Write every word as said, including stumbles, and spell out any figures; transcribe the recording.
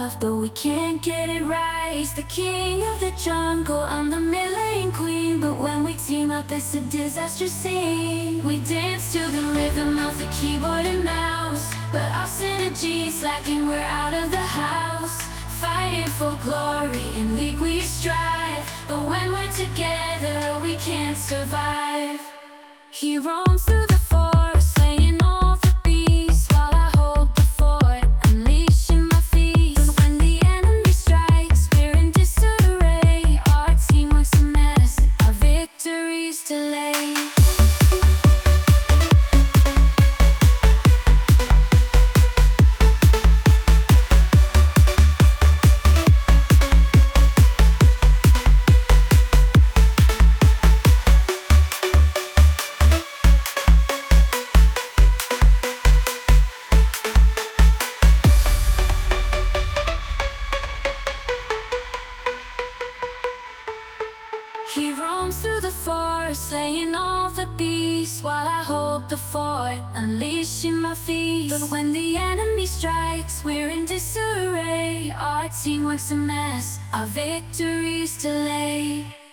love, but we can't get it right. He's the king of the jungle, I'm the mid-lane queen, but when we team up it's a disaster scene. We dance to the rhythm of the keyboard and mouse, but our synergy's lacking, we're out of the house. Fighting for glory, in league we strive, but when we're together we can't survive. He roams through the forest, slaying all the beasts, while I hold the fort, unleashing my feast. But when the enemy strikes, we're in disarray. Our teamwork's a mess, our victory's delayed. He roams through the forest, slaying all the beasts, while I hold the fort, unleashing my feast. But when the enemy strikes, we're in disarray. Our teamwork's a mess, our victory's delayed.